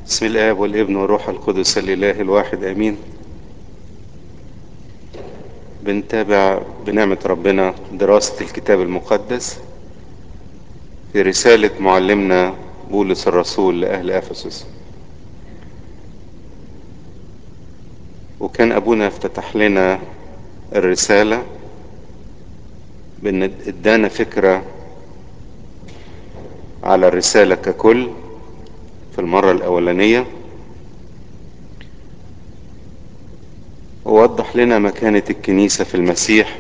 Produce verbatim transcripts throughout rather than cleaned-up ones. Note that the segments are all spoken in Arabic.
بسم الآب والابن والروح القدس الإله الواحد آمين. بنتابع بنعمة ربنا دراسة الكتاب المقدس في رسالة معلمنا بولس الرسول لأهل أفسس، وكان أبونا افتتح لنا الرسالة بأن ادانا فكرة على الرسالة ككل في المرة الأولانية، ووضح لنا مكانة الكنيسة في المسيح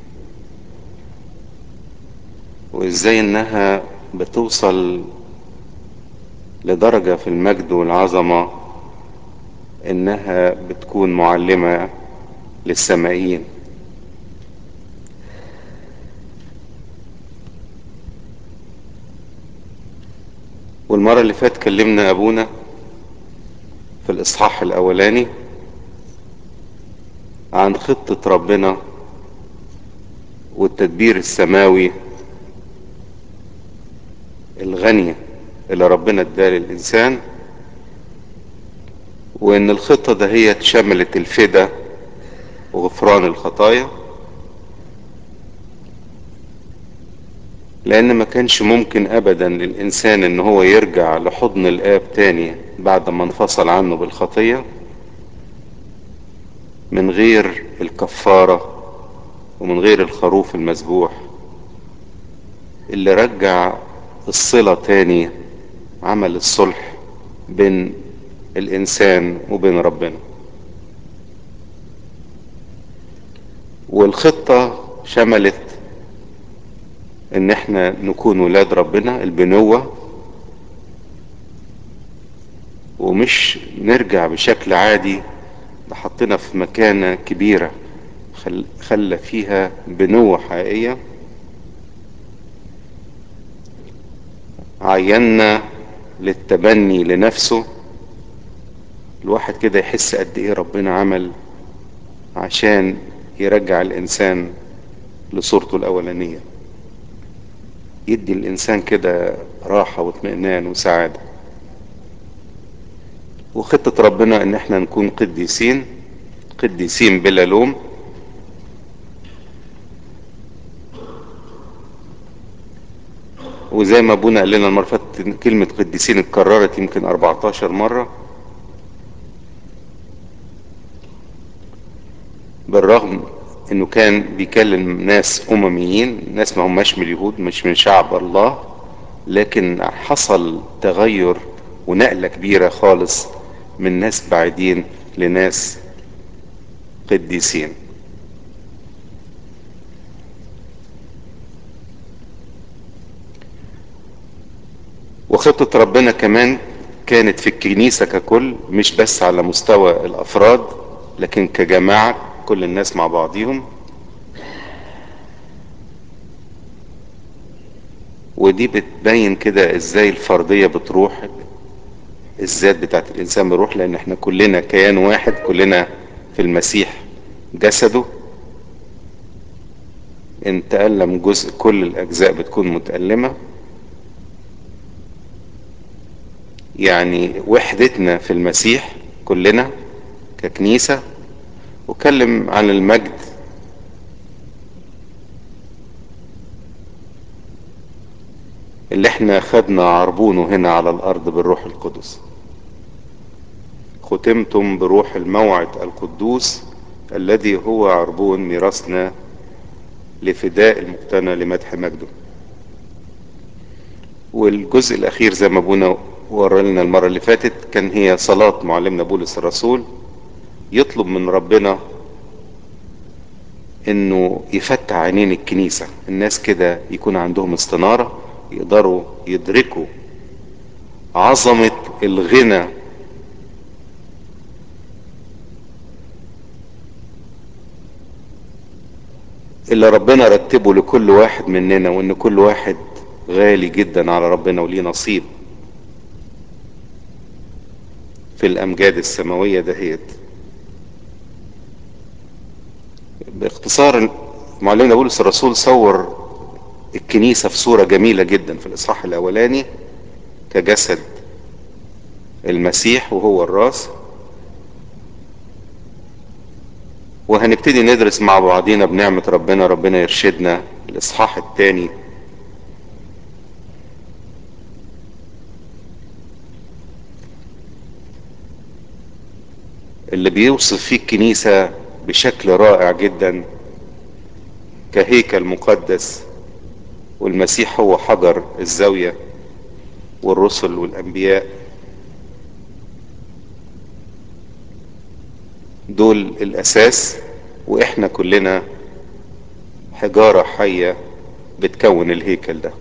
وإزاي إنها بتوصل لدرجة في المجد والعظمة إنها بتكون معلمة للسمائيين. والمرة اللي فات كلمنا أبونا في الإصحاح الأولاني عن خطة ربنا والتدبير السماوي الغني اللي ربنا اداه للإنسان، وإن الخطة ده هي شملت الفدا وغفران الخطايا، لأن ما كانش ممكن أبدا للإنسان إن هو يرجع لحضن الآب تاني بعد ما انفصل عنه بالخطية من غير الكفارة ومن غير الخروف المذبوح اللي رجع الصلة تاني، عمل الصلح بين الإنسان وبين ربنا. والخطة شملت ان احنا نكون ولاد ربنا، البنوة، ومش نرجع بشكل عادي، ده حطنا في مكانة كبيرة خل... خلى فيها بنوة حقيقية. عينا للتبني لنفسه، الواحد كده يحس قد ايه ربنا عمل عشان يرجع الانسان لصورته الاولانية، يدي الانسان كده راحة واطمئنان وسعادة. وخطة ربنا ان احنا نكون قديسين، قديسين بلا لوم، وزي ما ابونا قال لنا المرة اللي فاتت كلمة قديسين اتكررت يمكن أربعتاشر مرة، بالرغم انه كان بيكلم ناس امميين، ناس ما هماش من اليهود، مش من شعب الله، لكن حصل تغير ونقلة كبيرة خالص من ناس بعيدين لناس قديسين. وخطة ربنا كمان كانت في الكنيسة ككل، مش بس على مستوى الافراد لكن كجماعة كل الناس مع بعضهم. ودي بتبين كده ازاي الفردية بتروح، الذات بتاعت الانسان بتروح، لان احنا كلنا كيان واحد، كلنا في المسيح جسده. ان تألم جزء كل الاجزاء بتكون متألمة، يعني وحدتنا في المسيح كلنا ككنيسة. وكلم عن المجد اللي احنا خدنا عربونه هنا على الارض بالروح القدس، ختمتم بروح الموعد القدوس الذي هو عربون ميراثنا لفداء المقتنى لمدح مجده. والجزء الاخير زي ما ابونا ورى لنا المرة اللي فاتت كان هي صلاة معلمنا بولس الرسول، يطلب من ربنا انه يفتح عينين الكنيسة، الناس كده يكون عندهم استنارة، يقدروا يدركوا عظمة الغنى اللي ربنا رتبه لكل واحد مننا، وان كل واحد غالي جدا على ربنا وليه نصيب في الامجاد السماوية دهيت. باختصار معلمنا بولس الرسول صور الكنيسة في صورة جميلة جدا في الاصحاح الاولاني كجسد المسيح وهو الراس. وهنبتدي ندرس مع بعضينا بنعمة ربنا، ربنا يرشدنا الإصحاح الثاني اللي بيوصف فيه الكنيسة بشكل رائع جدا كهيكل مقدس، والمسيح هو حجر الزاوية، والرسل والأنبياء دول الأساس، وإحنا كلنا حجارة حية بتكون الهيكل ده.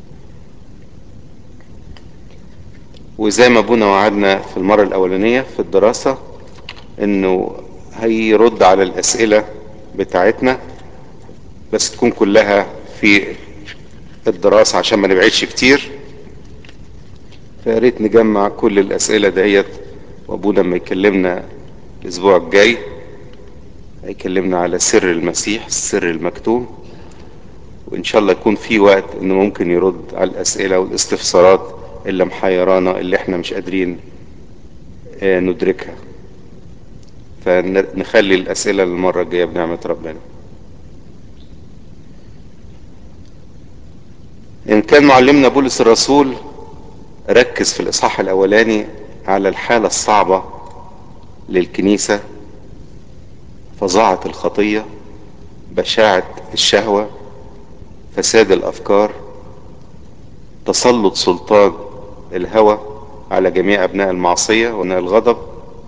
وزي ما ابونا وعدنا في المرة الأولانية في الدراسة إنه هيرد على الأسئلة بتاعتنا، بس تكون كلها في الدراسة عشان ما نبعدش كتير. فياريت نجمع كل الأسئلة ديت، وابونا لما يكلمنا الأسبوع الجاي هيكلمنا على سر المسيح، السر المكتوم، وإن شاء الله يكون في وقت إنه ممكن يرد على الأسئلة والاستفسارات اللي محيرانا، اللي إحنا مش قادرين آه، ندركها. فنخلي الأسئلة للمرة الجاية بنعمة ربنا. إن كان معلمنا بولس الرسول ركز في الإصحاح الأولاني على الحالة الصعبة للكنيسة، فظاعة الخطية، بشاعة الشهوة، فساد الأفكار، تسلط سلطان الهوى على جميع أبناء المعصية وأبناء الغضب،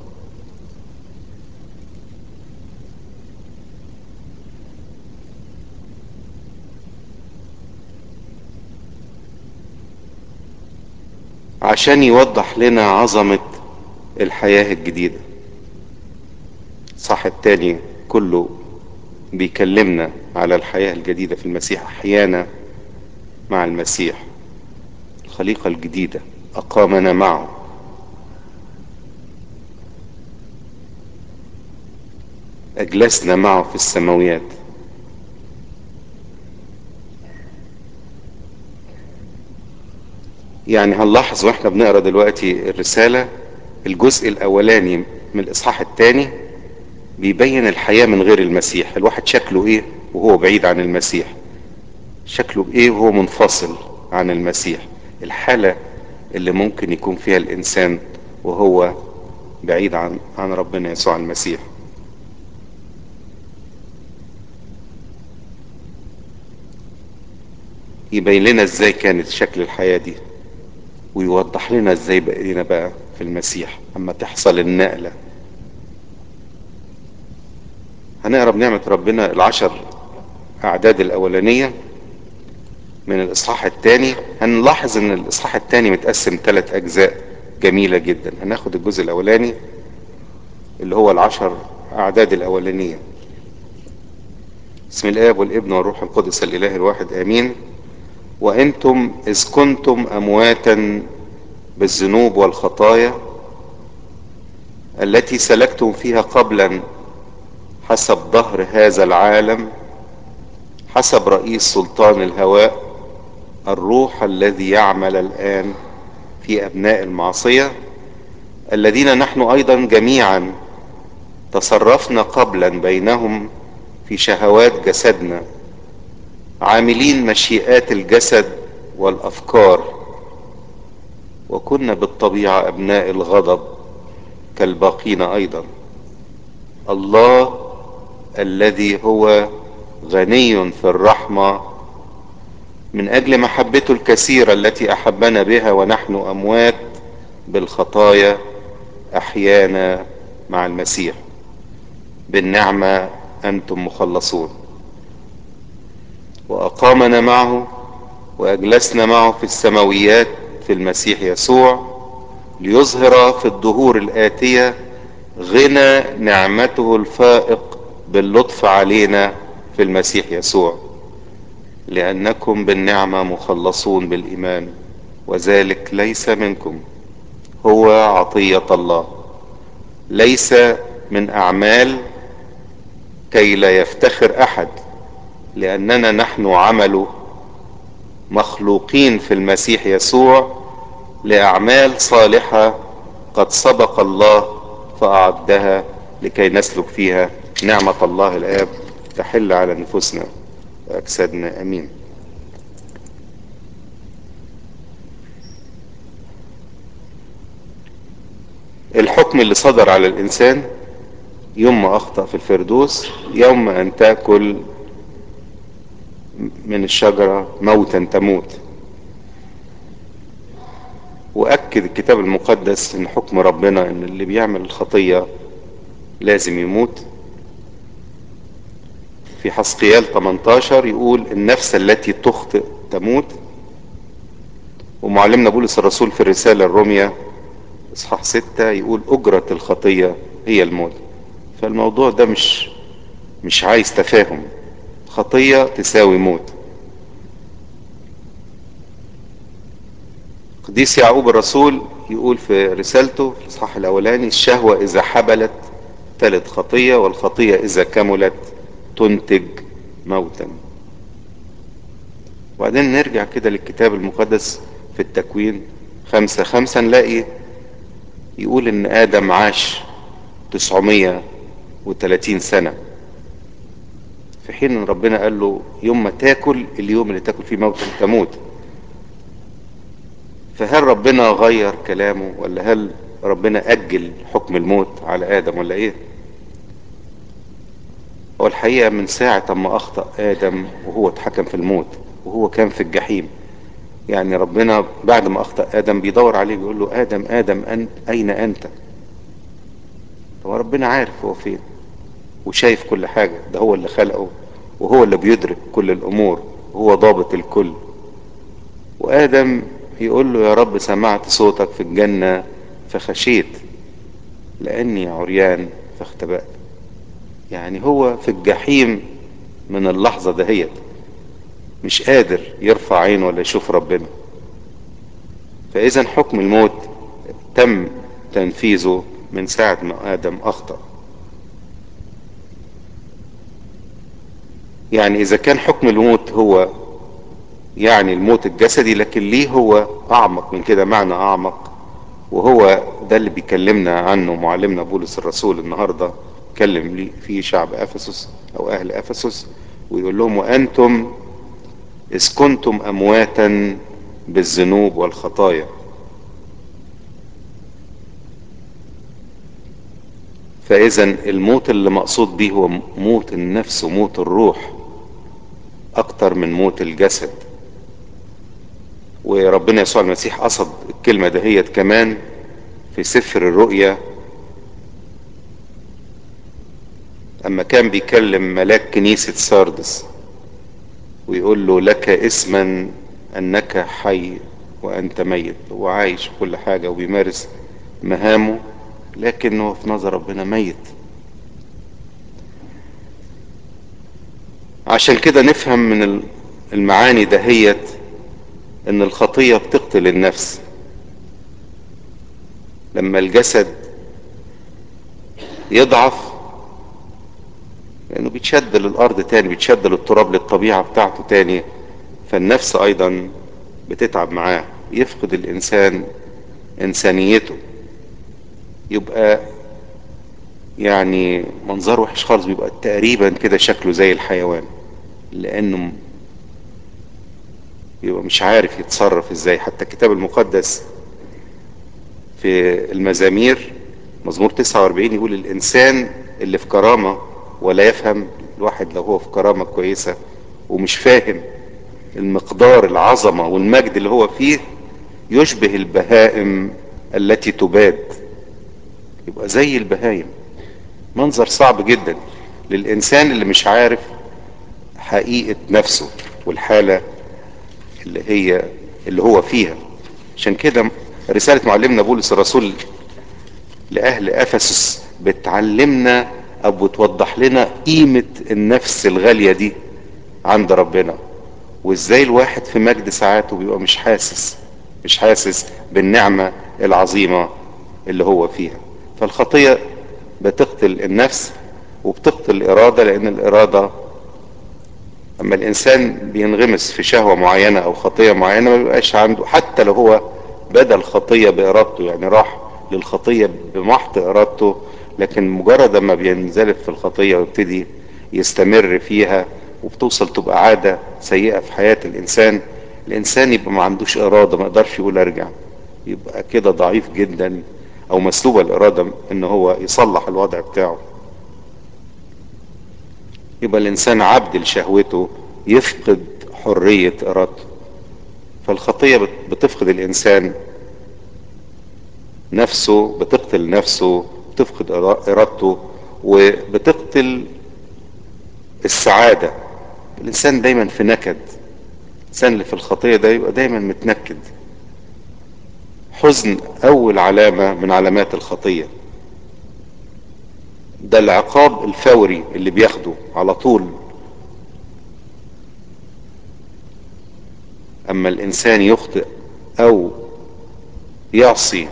عشان يوضح لنا عظمة الحياة الجديدة. صح التاني كله بيكلمنا على الحياة الجديدة في المسيح، أحيانا مع المسيح، الخليقة الجديدة، أقامنا معه، أجلسنا معه في السماويات. يعني هنلاحظ واحنا بنقرا دلوقتي الرسالة، الجزء الأولاني من الإصحاح الثاني بيبين الحياة من غير المسيح، الواحد شكله إيه وهو بعيد عن المسيح، شكله إيه وهو منفصل عن المسيح، الحالة اللي ممكن يكون فيها الإنسان وهو بعيد عن عن ربنا يسوع المسيح. يبين لنا ازاي كانت شكل الحياة دي، ويوضح لنا ازاي بقينا بقى في المسيح اما تحصل النقلة. هنقرا بنعمة ربنا العشر اعداد الاولانية من الاصحاح الثاني. هنلاحظ ان الاصحاح الثاني متقسم ثلاث اجزاء جميلة جدا. هناخد الجزء الاولاني اللي هو العشر اعداد الاولانية. بسم الاب والابن والروح القدس الاله الواحد امين. وانتم اذ كنتم امواتا بالذنوب والخطايا التي سلكتم فيها قبلا حسب ظهر هذا العالم، حسب رئيس سلطان الهواء، الروح الذي يعمل الآن في أبناء المعصية، الذين نحن أيضا جميعا تصرفنا قبلا بينهم في شهوات جسدنا، عاملين مشيئات الجسد والأفكار، وكنا بالطبيعة أبناء الغضب كالباقين أيضا. الله الذي هو غني في الرحمة من أجل محبته الكثيرة التي أحبنا بها ونحن أموات بالخطايا أحيانا مع المسيح، بالنعمة أنتم مخلصون، وأقامنا معه وأجلسنا معه في السماويات في المسيح يسوع، ليظهر في الدهور الآتية غنى نعمته الفائق باللطف علينا في المسيح يسوع، لأنكم بالنعمة مخلصون بالإيمان، وذلك ليس منكم، هو عطية الله، ليس من أعمال، كي لا يفتخر أحد، لأننا نحن عمله مخلوقين في المسيح يسوع لأعمال صالحة قد سبق الله فأعدها لكي نسلك فيها. نعمة الله الآب تحل على نفوسنا وأجسادنا. أمين. الحكم اللي صدر على الإنسان يوم ما أخطأ في الفردوس: يوم أن تأكل من الشجرة موتا تموت. وأكد الكتاب المقدس إن حكم ربنا إن اللي بيعمل الخطية لازم يموت. في حزقيال تمنتاشر يقول: النفس التي تخطئ تموت. ومعلمنا بولس الرسول في الرسالة الرومية اصحاح ستة يقول: أجرة الخطية هي الموت. فالموضوع ده مش مش عايز تفاهم، خطية تساوي موت. قديس يعقوب الرسول يقول في رسالته في الاصحاح الاولاني: الشهوة اذا حبلت تلد خطية، والخطية اذا كملت تنتج موتا. وبعدين نرجع كده للكتاب المقدس في التكوين خمسة خمسة نلاقي يقول ان ادم عاش تسعمية وتلاتين سنة، في حين ان ربنا قال له يوم ما تاكل، اليوم اللي تاكل فيه موتا تموت. فهل ربنا غير كلامه، ولا هل ربنا اجل حكم الموت على ادم، ولا ايه؟ هو الحقيقة من ساعة ما اخطأ ادم وهو اتحكم في الموت وهو كان في الجحيم. يعني ربنا بعد ما اخطأ ادم بيدور عليه بيقول له: ادم ادم أنت اين انت؟ هو ربنا عارف هو فين وشايف كل حاجة، ده هو اللي خلقه وهو اللي بيدرك كل الامور وهو ضابط الكل. وادم يقول له: يا رب سمعت صوتك في الجنة فخشيت لاني عريان فاختبأت. يعني هو في الجحيم من اللحظة دهيت مش قادر يرفع عينه ولا يشوف ربنا. فاذا حكم الموت تم تنفيذه من ساعة ما ادم اخطأ. يعني اذا كان حكم الموت هو يعني الموت الجسدي، لكن ليه هو اعمق من كده، معنى اعمق، وهو ده اللي بيكلمنا عنه معلمنا بولس الرسول النهارده. كلم لي في شعب افسس او اهل افسس ويقول لهم: وانتم اذ كنتم امواتا بالذنوب والخطايا. فاذا الموت اللي مقصود به هو موت النفس وموت الروح اكتر من موت الجسد. وربنا يسوع المسيح قصد الكلمة دهيت كمان في سفر الرؤيا اما كان بيكلم ملاك كنيسة ساردس ويقول له: لك اسما انك حي وانت ميت. هو عايش كل حاجة وبيمارس مهامه، لكنه في نظر ربنا ميت. عشان كده نفهم من المعاني دهيت ان الخطية بتقتل النفس. لما الجسد يضعف لانه بيتشد للارض تاني، بيتشد للتراب للطبيعة بتاعته تاني، فالنفس ايضا بتتعب معاه، يفقد الانسان انسانيته، يبقى يعني منظر وحش خالص، بيبقى تقريبا كده شكله زي الحيوان، لانه بيبقى مش عارف يتصرف ازاي. حتى الكتاب المقدس في المزامير مزمور تسعة واربعين يقول: الانسان اللي في كرامة ولا يفهم. الواحد لو هو في كرامة كويسة ومش فاهم المقدار العظمة والمجد اللي هو فيه، يشبه البهائم التي تباد، يبقى زي البهائم. منظر صعب جدا للإنسان اللي مش عارف حقيقة نفسه والحالة اللي هي اللي هو فيها. عشان كده رسالة معلمنا بولس الرسول لأهل أفسس بتعلمنا أو بتوضح لنا قيمة النفس الغالية دي عند ربنا، وإزاي الواحد في مجد ساعاته بيبقى مش حاسس مش حاسس بالنعمة العظيمة اللي هو فيها. فالخطية بتقتل النفس وبتقتل الإرادة، لأن الإرادة اما الانسان بينغمس في شهوة معينة او خطية معينة ما بيبقاش عنده، حتى لو هو بدل خطية بارادته، يعني راح للخطية بمحض ارادته، لكن مجرد ما بينزلف في الخطية ويبتدي يستمر فيها وبتوصل تبقى عادة سيئة في حياة الانسان، الانسان يبقى ما عندوش ارادة، ما يقدرش يقول ارجع، يبقى كده ضعيف جدا او مسلوب الارادة ان هو يصلح الوضع بتاعه. يبقى الانسان عبد لشهوته، يفقد حرية ارادته. فالخطية بتفقد الانسان نفسه، بتقتل نفسه، بتفقد ارادته، وبتقتل السعادة. الانسان دايما في نكد، الانسان اللي في الخطية ده يبقى دايما متنكد. حزن اول علامة من علامات الخطية، ده العقاب الفوري اللي بياخده على طول. اما الانسان يخطئ او يعصي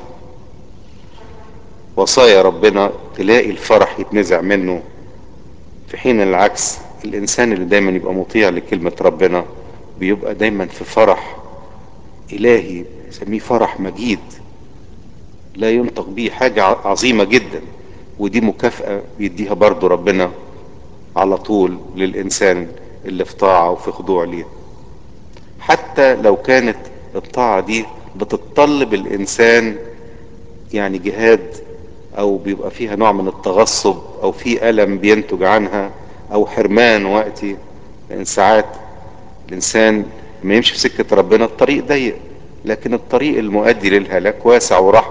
وصايا ربنا تلاقي الفرح يتنزع منه، في حين العكس الانسان اللي دايما يبقى مطيع لكلمة ربنا بيبقى دايما في فرح الهي، يسميه فرح مجيد لا ينطق به، حاجة عظيمة جدا. ودي مكافأة بيديها برضو ربنا على طول للإنسان اللي في طاعة وفي خضوع ليه، حتى لو كانت الطاعة دي بتتطلب الإنسان يعني جهاد، أو بيبقى فيها نوع من التغصب، أو في ألم بينتج عنها، أو حرمان وقتي. لأن ساعات الإنسان لما يمشي في سكة ربنا الطريق ضيق، لكن الطريق المؤدي للهلاك واسع ورحب،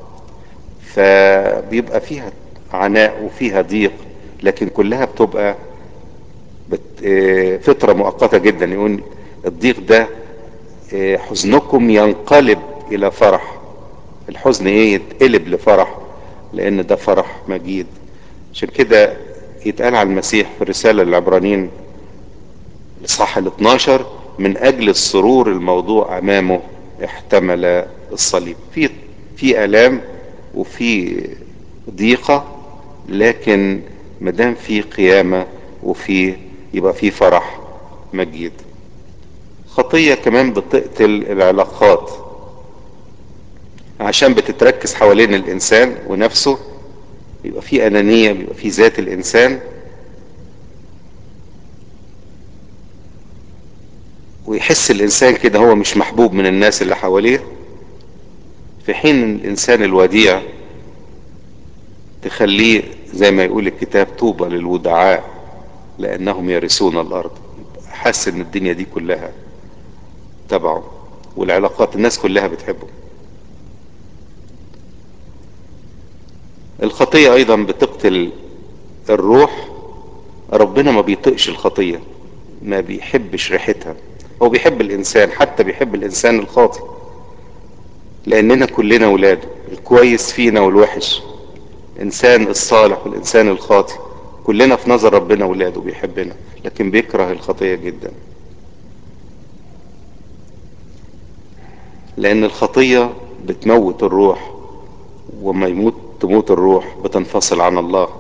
فبيبقى فيها عناء وفيها ضيق، لكن كلها بتبقى بت... آه، فترة مؤقتة جدا. يقول الضيق ده آه، حزنكم ينقلب الى فرح. الحزن ايه؟ يتقلب لفرح، لان ده فرح مجيد. عشان كده يتقال على المسيح في الرسالة للعبرانيين الاصحاح ال اتناشر: من اجل السرور الموضوع امامه احتمل الصليب. في في الام وفي ضيقة، لكن مدام في قيامة وفي يبقى في فرح مجيد. خطية كمان بتقتل العلاقات، عشان بتتركز حوالين الانسان ونفسه، بيبقى في انانية، بيبقى في ذات الانسان، ويحس الانسان كده هو مش محبوب من الناس اللي حواليه. في حين الانسان الوديع تخليه زي ما يقول الكتاب: طوبى للودعاء لانهم يرثون الارض. حاسس ان الدنيا دي كلها تبعه، والعلاقات الناس كلها بتحبه. الخطية ايضا بتقتل الروح. ربنا ما بيطقش الخطية، ما بيحبش ريحتها. هو بيحب الانسان، حتى بيحب الانسان الخاطئ، لاننا كلنا ولاده، الكويس فينا والوحش، الانسان الصالح والانسان الخاطئ، كلنا في نظر ربنا ولاده، بيحبنا، لكن بيكره الخطية جدا. لان الخطية بتموت الروح، وما يموت تموت الروح بتنفصل عن الله.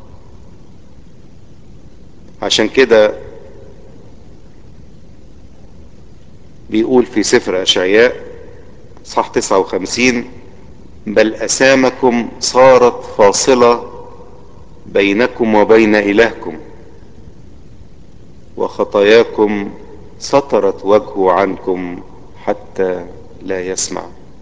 عشان كده بيقول في سفر اشعياء صح تسعة وخمسين: بل اسامكم صارت فاصلة بينكم وبين الهكم، وخطاياكم سترت وجهه عنكم حتى لا يسمع.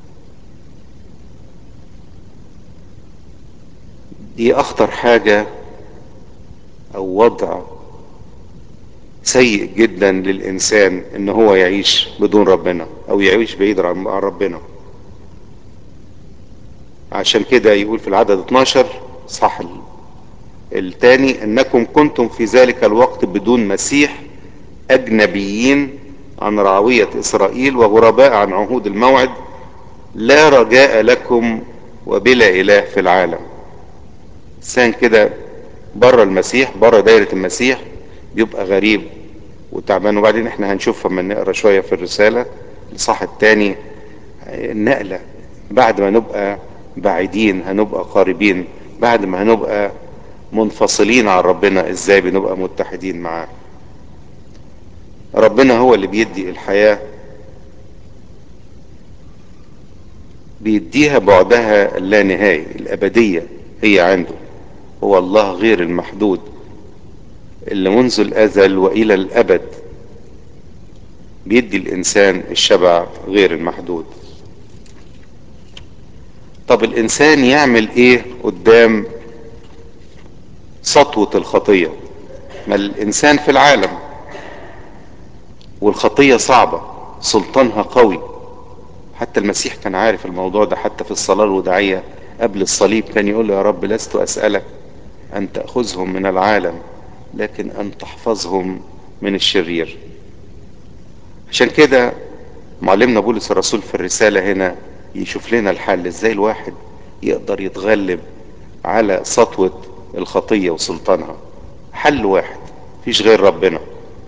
دي اخطر حاجة، او وضع سيء جدا للانسان، ان هو يعيش بدون ربنا او يعيش بعيد عن ربنا. عشان كده يقول في العدد اتناشر صح التاني: انكم كنتم في ذلك الوقت بدون مسيح، اجنبيين عن رعوية اسرائيل، وغرباء عن عهود الموعد، لا رجاء لكم وبلا اله في العالم. انسان كده بره المسيح، بره دايرة المسيح، بيبقى غريب وتعبان. وبعدين احنا هنشوف لما نقرا شوية في الرسالة الصح التاني النقلة، بعد ما نبقى بعيدين هنبقى قريبين، بعد ما هنبقى منفصلين عن ربنا ازاي بنبقى متحدين معاه. ربنا هو اللي بيدي الحياة، بيديها بعدها اللانهائي، الأبدية هي عنده. هو الله غير المحدود اللي منذ الأزل وإلى الأبد بيدي الإنسان الشبع غير المحدود. طب الإنسان يعمل إيه قدام سطوة الخطية؟ ما الإنسان في العالم والخطية صعبة، سلطانها قوي. حتى المسيح كان عارف الموضوع ده، حتى في الصلاة الوداعية قبل الصليب كان يقول يا رب لست أسألك أن تأخذهم من العالم، لكن أن تحفظهم من الشرير. عشان كده معلمنا بولس الرسول في الرسالة هنا يشوف لنا الحل ازاي الواحد يقدر يتغلب على سطوة الخطية وسلطانها. حل واحد، مفيش غير ربنا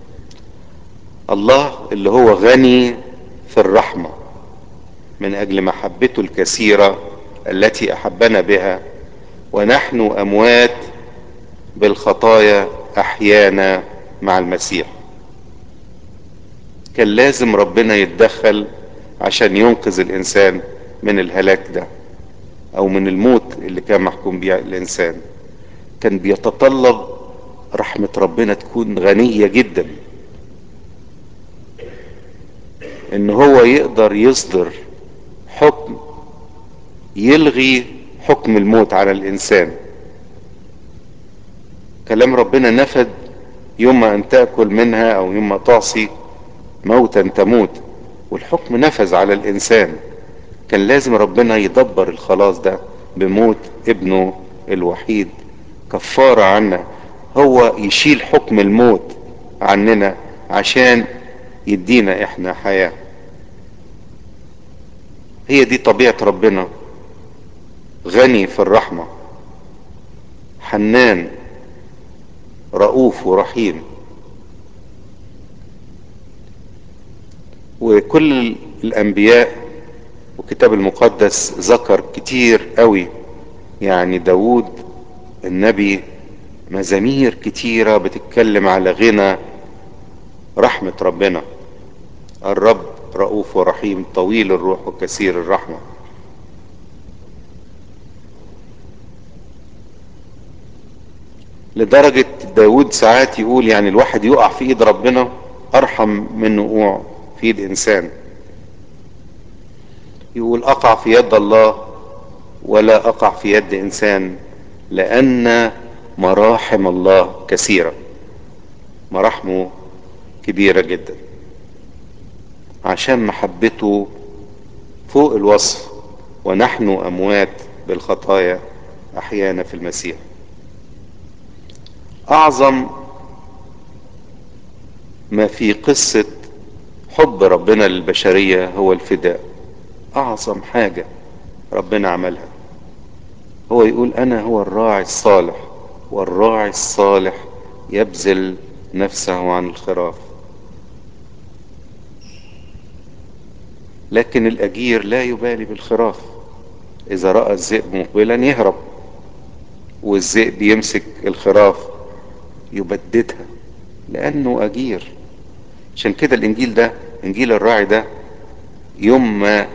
الله اللي هو غني في الرحمة من أجل محبته الكثيرة التي أحبنا بها ونحن أموات بالخطايا أحيانا مع المسيح. كان لازم ربنا يتدخل عشان ينقذ الإنسان من الهلاك ده أو من الموت اللي كان محكوم بيه الإنسان. كان بيتطلب رحمة ربنا تكون غنية جدا، إن هو يقدر يصدر حكم يلغي حكم الموت على الإنسان. كلام ربنا نفذ يوم أن تأكل منها أو يوم ما تعصي موتا تموت، والحكم نفذ على الإنسان. كان لازم ربنا يدبر الخلاص ده بموت ابنه الوحيد كفارة عنا، هو يشيل حكم الموت عننا عشان يدينا احنا حياة. هي دي طبيعة ربنا، غني في الرحمة، حنان، رؤوف ورحيم. وكل الانبياء والكتاب المقدس ذكر كتير قوي، يعني داود النبي مزامير كتيرة بتتكلم على غنى رحمة ربنا. الرب رؤوف ورحيم طويل الروح وكثير الرحمة. لدرجة داود ساعات يقول يعني الواحد يقع في ايد ربنا ارحم من وقوع في ايد انسان. يقول اقع في يد الله ولا اقع في يد انسان، لان مراحم الله كثيرة. مراحمه كبيرة جدا عشان محبته فوق الوصف، ونحن اموات بالخطايا احيانا في المسيح. اعظم ما في قصة حب ربنا للبشرية هو الفداء. اعظم حاجة ربنا عملها هو يقول انا هو الراعي الصالح، والراعي الصالح يبذل نفسه عن الخراف. لكن الاجير لا يبالي بالخراف، اذا رأى الذئب مقبلا يهرب، والذئب يمسك الخراف يبددها لانه اجير. عشان كده الانجيل ده، انجيل الراعي ده، يوم ما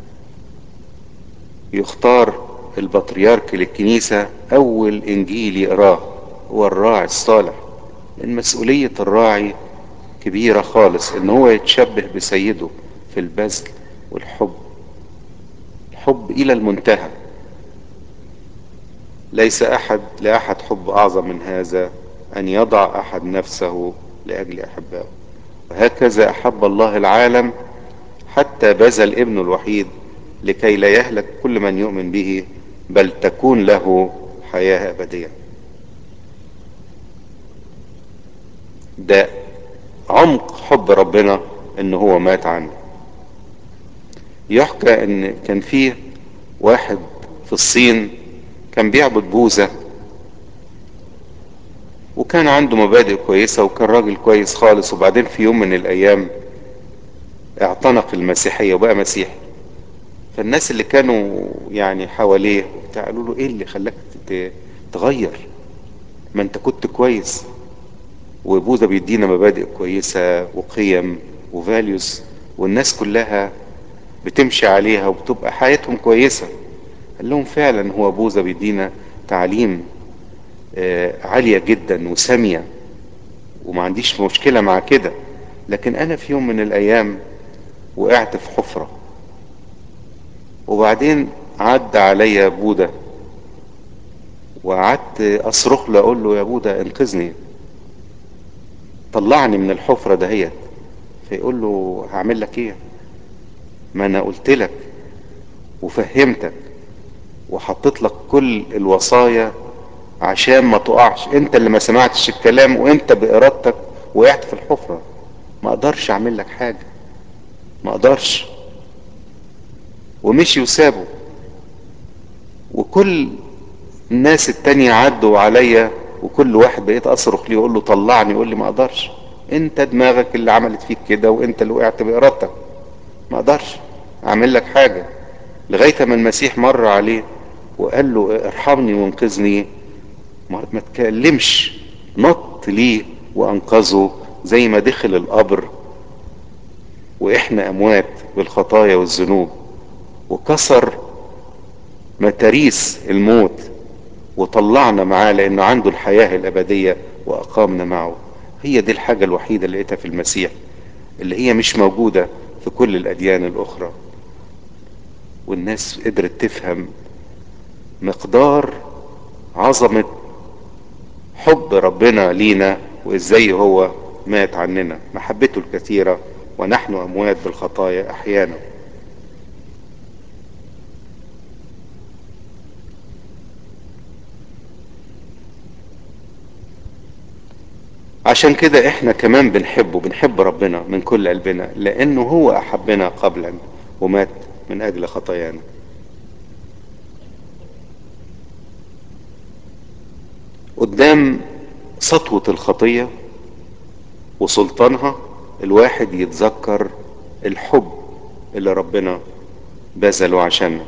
يختار البطريرك للكنيسة اول انجيل يقراه هو الراعي الصالح. لان مسؤولية الراعي كبيرة خالص، ان هو يتشبه بسيده في البذل والحب، الحب الى المنتهى. ليس احد لاحد حب اعظم من هذا، ان يضع احد نفسه لاجل احبائه. وهكذا احب الله العالم حتى بذل ابنه الوحيد لكي لا يهلك كل من يؤمن به، بل تكون له حياة ابدية. ده عمق حب ربنا ان هو مات عنه. يحكى ان كان فيه واحد في الصين كان بيعبد بوذا، وكان عنده مبادئ كويسة وكان راجل كويس خالص. وبعدين في يوم من الايام اعتنق المسيحية وبقى مسيحي. فالناس اللي كانوا يعني حواليه وبتاع قالوا له ايه اللي خلاك تت- تغير؟ ما انت كنت كويس، وبوذا بيدينا مبادئ كويسة وقيم وفاليوز، والناس كلها بتمشي عليها وبتبقى حياتهم كويسة. قال لهم فعلا هو بوذا بيدينا تعليم آه، عالية جدا وسامية، وما عنديش مشكلة مع كده، لكن انا في يوم من الايام وقعت في حفرة، وبعدين عدى عليا بوذا وقعدت اصرخ له اقول له يا بوذا انقذني، طلعني من الحفرة دهيت. فيقول له هعمل لك ايه؟ ما انا قلت لك وفهمتك وحطيت لك كل الوصايا عشان ما تقعش، انت اللي ما سمعتش الكلام وانت بارادتك وقعت في الحفرة. ما اقدرش اعمل لك حاجة، ما اقدرش. ومشي وسابه. وكل الناس التانية عدوا عليا، وكل واحد بقيت اصرخ ليه يقول له طلعني، يقول لي ما اقدرش، انت دماغك اللي عملت فيك كده وانت اللي وقعت بارادتك، ما اقدرش اعمل لك حاجة. لغاية ما المسيح مر عليه وقال له ارحمني وانقذني، ما ما تكلمش، نط ليه وانقذه زي ما دخل القبر واحنا اموات بالخطايا والذنوب، وكسر متاريس الموت وطلعنا معاه لانه عنده الحياة الابدية واقامنا معه. هي دي الحاجة الوحيدة اللي لقيتها في المسيح، اللي هي مش موجودة في كل الاديان الاخرى. والناس قدرت تفهم مقدار عظمة حب ربنا لينا، وازاي هو مات عننا محبته الكثيرة ونحن اموات بالخطايا احيانا. عشان كده احنا كمان بنحبه، بنحب ربنا من كل قلبنا، لانه هو احبنا قبلا ومات من اجل خطايانا. قدام سطوة الخطية وسلطانها الواحد يتذكر الحب اللي ربنا بذله عشاننا.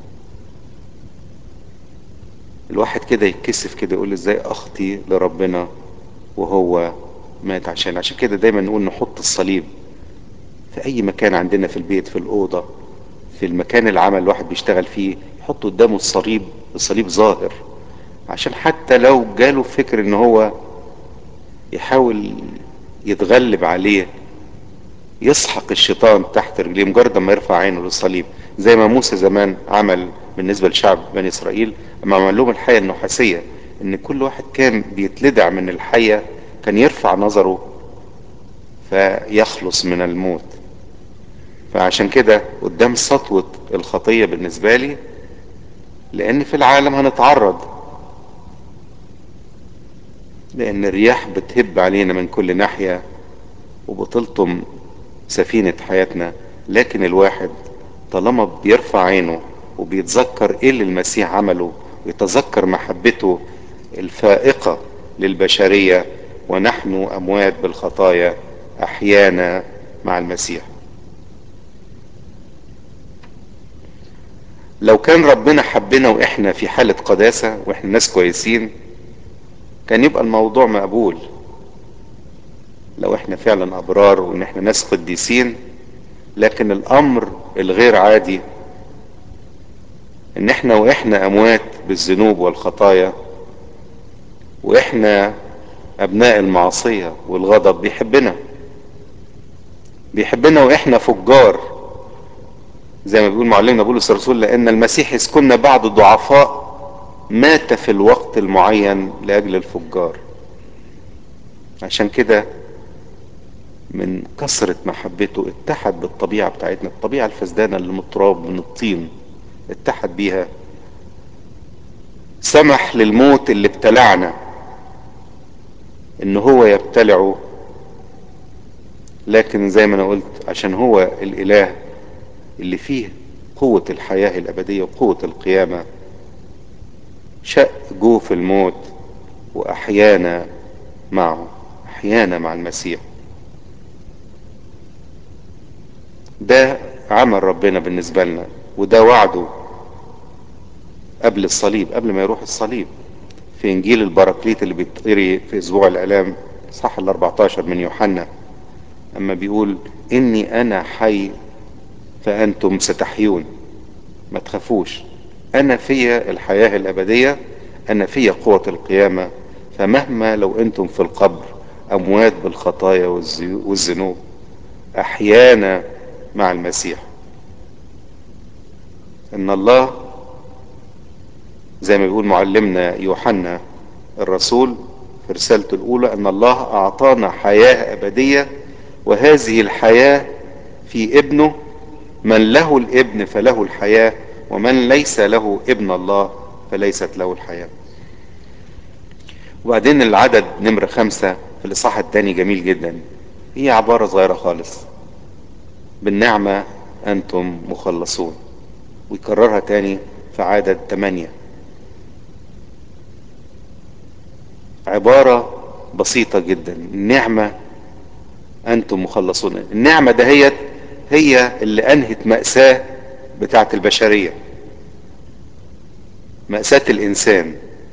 الواحد كده يتكسف كده يقول ازاي اخطي لربنا وهو مات عشان. عشان كده دايما نقول نحط الصليب في اي مكان عندنا، في البيت، في الاوضة، في المكان العمل الواحد بيشتغل فيه، يحط قدامه الصليب. الصليب ظاهر عشان حتى لو جاله فكر ان هو يحاول يتغلب عليه، يسحق الشيطان تحت رجليه مجرد ما يرفع عينه للصليب. زي ما موسى زمان عمل بالنسبة لشعب بني اسرائيل اما عمل لهم الحية النحاسية، ان كل واحد كان بيتلدع من الحية كان يرفع نظره فيخلص من الموت. فعشان كده قدام سطوة الخطية بالنسبة لي، لان في العالم هنتعرض، لان الرياح بتهب علينا من كل ناحية وبتلطم سفينة حياتنا، لكن الواحد طالما بيرفع عينه وبيتذكر ايه اللي المسيح عمله ويتذكر محبته الفائقة للبشرية، ونحن اموات بالخطايا احيانا مع المسيح. لو كان ربنا حبنا واحنا في حالة قداسة واحنا ناس كويسين كان يبقى الموضوع مقبول. لو احنا فعلا ابرار وان احنا ناس قديسين، لكن الامر الغير عادي ان احنا واحنا اموات بالذنوب والخطايا واحنا ابناء المعصية والغضب بيحبنا، بيحبنا واحنا فجار. زي ما بيقول معلمنا بولس الرسول لان المسيح اذ كنا بعد ضعفاء مات في الوقت المعين لاجل الفجار. عشان كده من كثرة محبته اتحد بالطبيعة بتاعتنا، الطبيعة الفسدانة اللي من التراب من الطين، اتحد بيها. سمح للموت اللي ابتلعنا ان هو يبتلعه، لكن زي ما انا قلت عشان هو الاله اللي فيه قوة الحياة الابدية وقوة القيامة، شق جوف الموت واحيانا معه، احيانا مع المسيح. ده عمل ربنا بالنسبة لنا، وده وعده قبل الصليب، قبل ما يروح الصليب. في انجيل البراكليت اللي بيتقري في اسبوع الالام صح ال أربعتاشر من يوحنا، اما بيقول اني انا حي فأنتم ستحيون. ما تخافوش، أنا فيا الحياة الأبدية، أنا فيا قوة القيامة. فمهما لو أنتم في القبر أموات بالخطايا والذنوب، أحيانا مع المسيح. إن الله زي ما بيقول معلمنا يوحنا الرسول في رسالته الأولى، أن الله أعطانا حياة أبدية، وهذه الحياة في ابنه. من له الابن فله الحياة، ومن ليس له ابن الله فليست له الحياة. وبعدين العدد نمرة خمسة في الإصحاح الثاني جميل جدا، هي عبارة صغيرة خالص: بالنعمة أنتم مخلصون. ويكررها تاني في عدد ثمانية، عبارة بسيطة جدا: النعمة أنتم مخلصون. النعمة دهيت هي اللي أنهت مأساة بتاعت البشرية، مأساة الإنسان.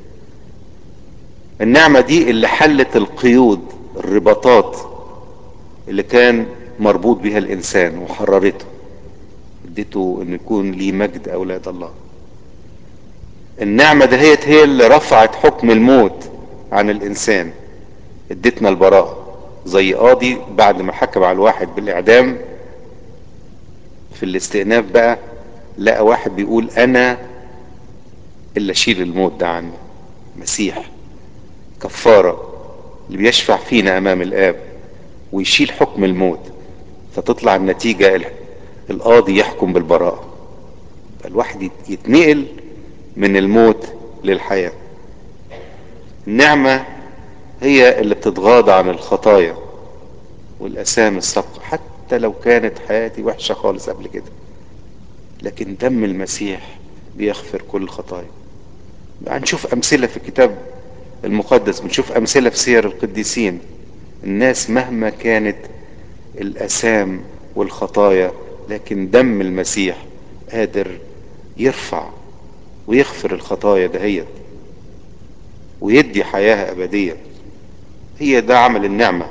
النعمة دي اللي حلت القيود، الرباطات اللي كان مربوط بها الإنسان، وحررته، اديته انه يكون ليه مجد أولاد الله. النعمة دهيت هي اللي رفعت حكم الموت عن الإنسان، اديتنا البراءة. زي قاضي بعد ما حكم على الواحد بالإعدام في الاستئناف بقى، لقى واحد بيقول أنا اللي أشيل الموت ده عنه. مسيح كفارة اللي بيشفع فينا أمام الآب ويشيل حكم الموت، فتطلع النتيجة القاضي يحكم بالبراءة، الواحد يتنقل من الموت للحياة. النعمة هي اللي بتتغاضى عن الخطايا والأسام السابقة، حتى لو كانت حياتي وحشة خالص قبل كده، لكن دم المسيح بيغفر كل الخطايا. هنشوف أمثلة في الكتاب المقدس، بنشوف أمثلة في سير القديسين. الناس مهما كانت الأسام والخطايا، لكن دم المسيح قادر يرفع ويغفر الخطايا دهيت ويدي حياة أبدية. هي ده عمل النعمة.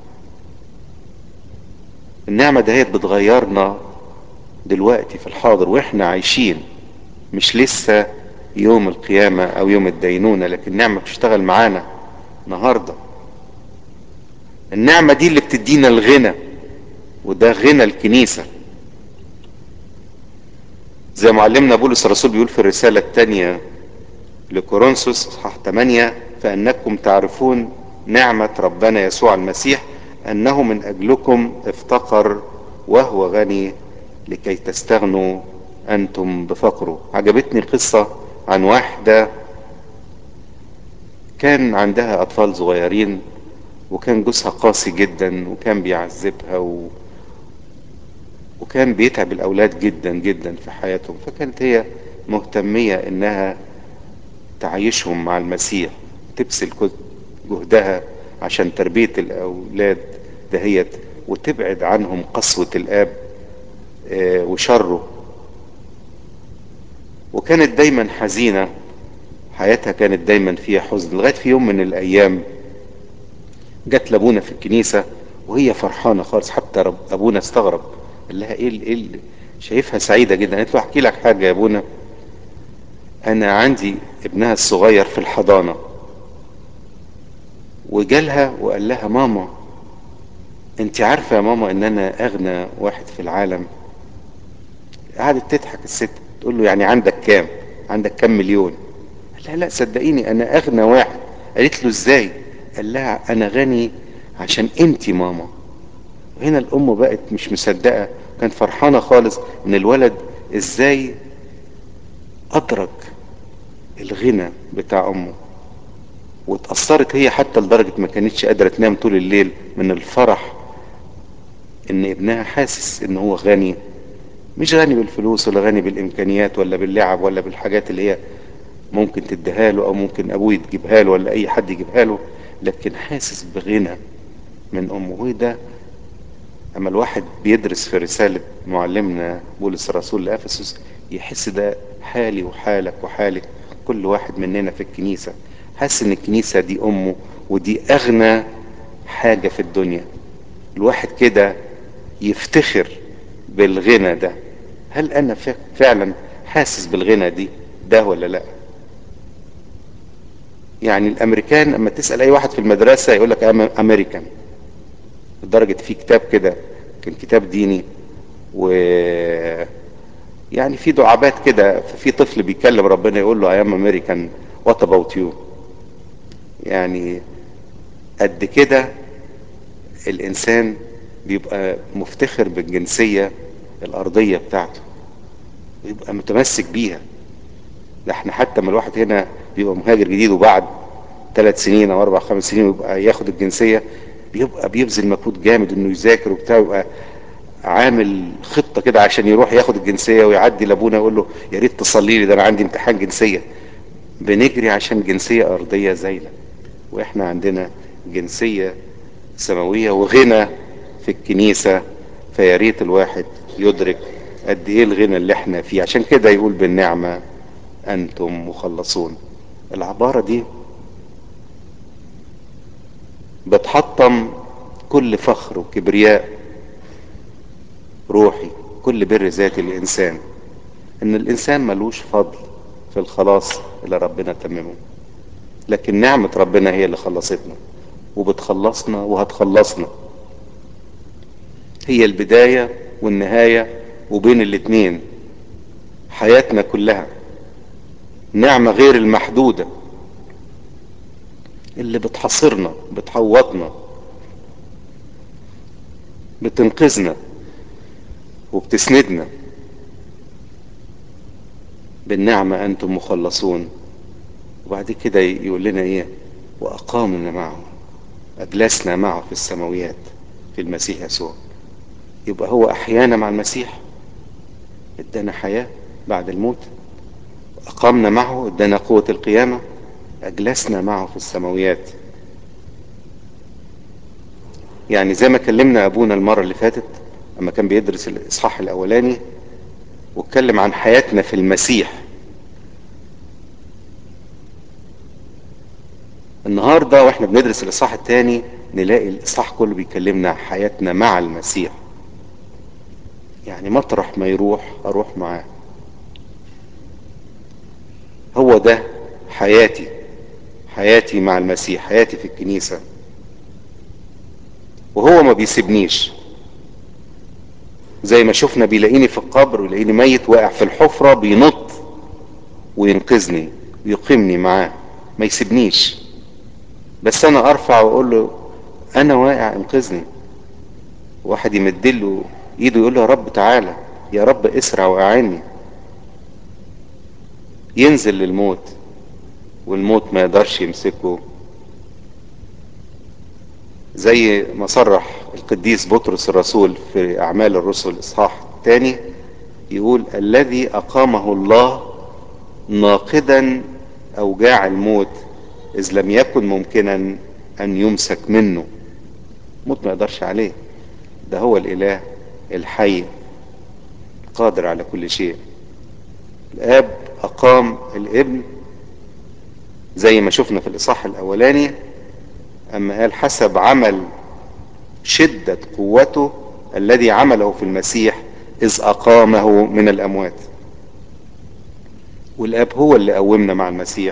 النعمة دهيت بتغيرنا دلوقتي في الحاضر واحنا عايشين، مش لسه يوم القيامة او يوم الدينونة، لكن النعمة بتشتغل معانا النهاردة. النعمة دي اللي بتدينا الغنى، وده غنى الكنيسة. زي معلمنا بولس الرسول بيقول في الرسالة الثانية لكورنثوس اصحاح ثمانية: فانكم تعرفون نعمة ربنا يسوع المسيح، انه من اجلكم افتقر وهو غني لكي تستغنوا انتم بفقره. عجبتني قصة عن واحدة كان عندها اطفال صغيرين، وكان جوزها قاسي جدا، وكان بيعذبها و... وكان بيتعب الاولاد جدا جدا في حياتهم. فكانت هي مهتمية انها تعيشهم مع المسيح، تبذل جهدها عشان تربية الاولاد دهيت، وتبعد عنهم قسوة الاب وشره. وكانت دايما حزينة، حياتها كانت دايما فيها حزن، لغاية في يوم من الايام جت لابونا في الكنيسة وهي فرحانة خالص. حتى رب ابونا استغرب، قال لها ايه ايه اللي شايفها سعيدة جدا؟ قالت له احكي لك حاجة يا ابونا، انا عندي ابنها الصغير في الحضانة، وجالها وقال لها ماما انت عارفة يا ماما ان انا اغنى واحد في العالم؟ قعدت تضحك الست، تقول له يعني عندك كام؟ عندك كام مليون؟ قال لها لا صدقيني انا اغنى واحد. قالت له ازاي؟ قال لها انا غني عشان انتي ماما. وهنا الام بقت مش مصدقة، كانت فرحانة خالص ان الولد ازاي ادرك الغنى بتاع امه. واتأثرت هي حتى لدرجة ما كانتش قادرة تنام طول الليل من الفرح ان ابنها حاسس ان هو غني، مش غني بالفلوس ولا غني بالامكانيات ولا باللعب ولا بالحاجات اللي هي ممكن تديها له او ممكن ابوه يجيبها له ولا اي حد يجيبها له، لكن حاسس بغنى من امه. وده اما الواحد بيدرس في رسالة معلمنا بولس الرسول لأفسس يحس ده حالي وحالك وحالك، كل واحد مننا في الكنيسة حاسس ان الكنيسة دي امه، ودي اغنى حاجة في الدنيا. الواحد كده يفتخر بالغنى ده، هل انا فعلا حاسس بالغنى دي ده ولا لا؟ يعني الامريكان اما تسأل اي واحد في المدرسة يقول لك ام امريكان، لدرجة في كتاب كده كان كتاب ديني، و يعني في دعابات كده، ففي طفل بيكلم ربنا يقول له I am American what about you. يعني قد كده الانسان بيبقى مفتخر بالجنسية الارضية بتاعته ويبقى متمسك بيها. ده احنا حتى ما الواحد هنا بيبقى مهاجر جديد وبعد ثلاث سنين او اربع خمس سنين ويبقى ياخد الجنسية، بيبقى بيبذل مجهود جامد انه يذاكر وبتاع، ويبقى عامل خطة كده عشان يروح ياخد الجنسية، ويعدي لابونا يقول له يا ريت تصلي لي ده انا عندي امتحان جنسية. بنجري عشان جنسية ارضية زايلة، واحنا عندنا جنسية سماوية وغنى في الكنيسة. فيا ريت الواحد يدرك قد ايه الغنى اللي احنا فيه. عشان كده يقول بالنعمة انتم مخلصون. العبارة دي بتحطم كل فخر وكبرياء روحي، كل بر ذاتي للإنسان، ان الانسان ملوش فضل في الخلاص اللي ربنا تممه، لكن نعمة ربنا هي اللي خلصتنا وبتخلصنا وهتخلصنا. هي البداية والنهاية، وبين الاتنين حياتنا كلها نعمة غير المحدودة اللي بتحصرنا بتحوطنا بتنقذنا وبتسندنا. بالنعمة انتم مخلصون. وبعد كده يقول لنا ايه؟ واقامنا معه، اجلسنا معه في السماويات في المسيح يسوع. يبقى هو احيانا مع المسيح، ادانا حياة بعد الموت، اقامنا معه ادانا قوة القيامة، اجلسنا معه في السماويات. يعني زي ما كلمنا ابونا المرة اللي فاتت اما كان بيدرس الاصحاح الاولاني واتكلم عن حياتنا في المسيح، النهاردة واحنا بندرس الاصحاح الثاني نلاقي الاصحاح كله بيكلمنا عن حياتنا مع المسيح. يعني مطرح ما يروح اروح معاه. هو ده حياتي، حياتي مع المسيح، حياتي في الكنيسة. وهو ما بيسيبنيش، زي ما شفنا بيلاقيني في القبر ويلاقيني ميت واقع في الحفرة بينط وينقذني ويقيمني معاه، ما يسيبنيش. بس انا ارفع واقول له انا واقع انقذني. واحد يمدله ايده يقول له يا رب تعالى، يا رب اسرع واعني. ينزل للموت والموت ما يقدرش يمسكه، زي ما صرح القديس بطرس الرسول في اعمال الرسل اصحاح الثاني، يقول الذي اقامه الله ناقدا اوجاع الموت اذ لم يكن ممكنا ان يمسك منه. موت ما يقدرش عليه، ده هو الاله الحي قادر على كل شيء. الاب اقام الابن زي ما شفنا في الاصحاح الاولاني اما قال حسب عمل شدة قوته الذي عمله في المسيح اذ اقامه من الاموات. والاب هو اللي قومنا مع المسيح،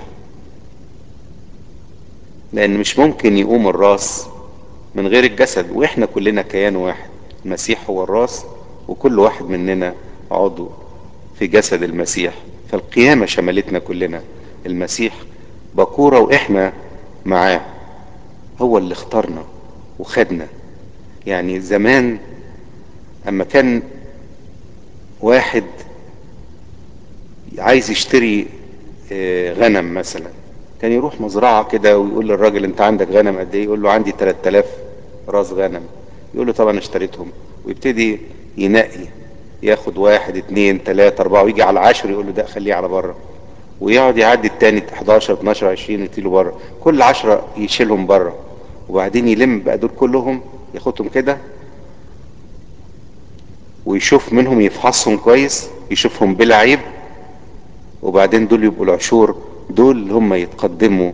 لان مش ممكن يقوم الراس من غير الجسد، واحنا كلنا كيان واحد. المسيح هو الراس وكل واحد مننا عضو في جسد المسيح، فالقيامة شملتنا كلنا. المسيح بكورة واحنا معاه، هو اللي اختارنا وخدنا. يعني زمان اما كان واحد عايز يشتري آه، غنم مثلا، كان يروح مزرعة كده ويقول للراجل انت عندك غنم قد ايه؟ يقول له عندي ثلاثة آلاف راس غنم. يقول له طبعا انا اشتريتهم، ويبتدي ينقي، ياخد واحد اتنين تلاتة اربعة، ويجي على عشر يقول له ده خليه على بره، ويقعد يعدي التاني حداشر اتناشر عشرين يطيله بره، كل عشرة يشيلهم بره، وبعدين يلم بقى دول كلهم ياخدهم كده ويشوف منهم يفحصهم كويس يشوفهم بلا عيب، وبعدين دول يبقوا العشور، دول اللي هم يتقدموا